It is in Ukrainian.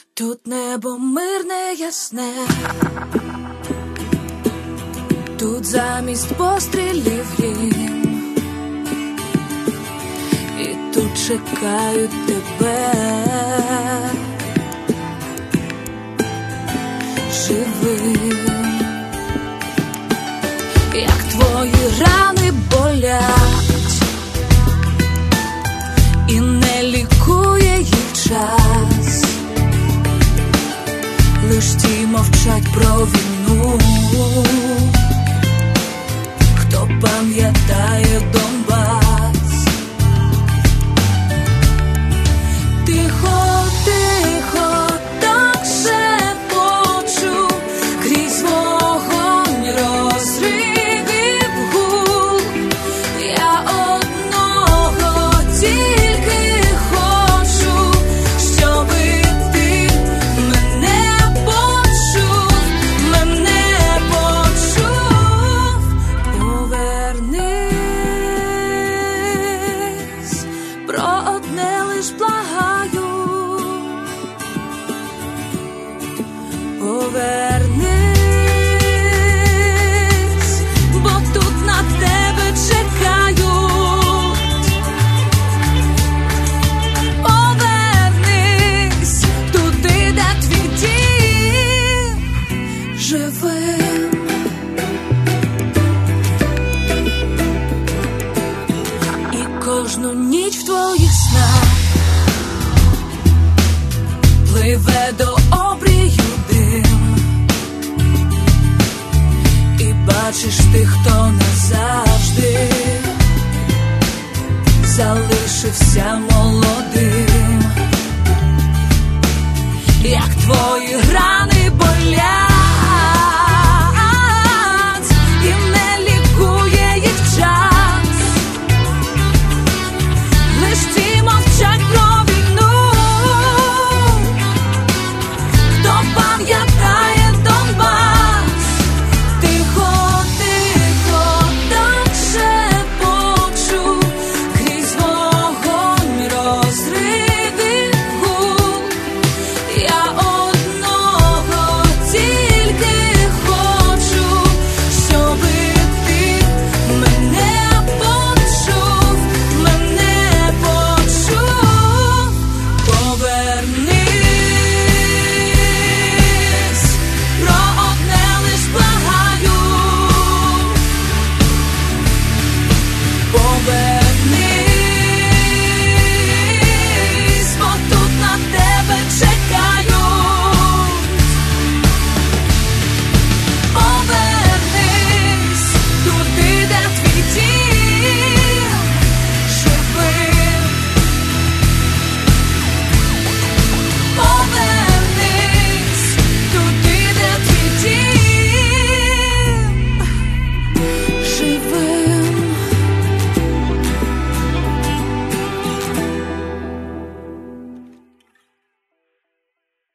Тут небо мирне, ясне, тут замість пострілів грім, і тут чекають тебе живим. Як твої рани болять, і не лікує їх час, лиш ті мовчать про війну, хто пам'ятає Донбас. Тихо, тихо, так шепочу, крізь вогонь розривів гул. Я одного тільки хочу, щоби ти мене почув. Повернись, про одне лиш благаю. Повернись, бо тут на тебе чекають. Повернись туди, де твій дім живим. І кожну ніч в твоїх снах пливе до обрію дим, і бачиш тих, хто назавжди залишився молодим. Як твої рани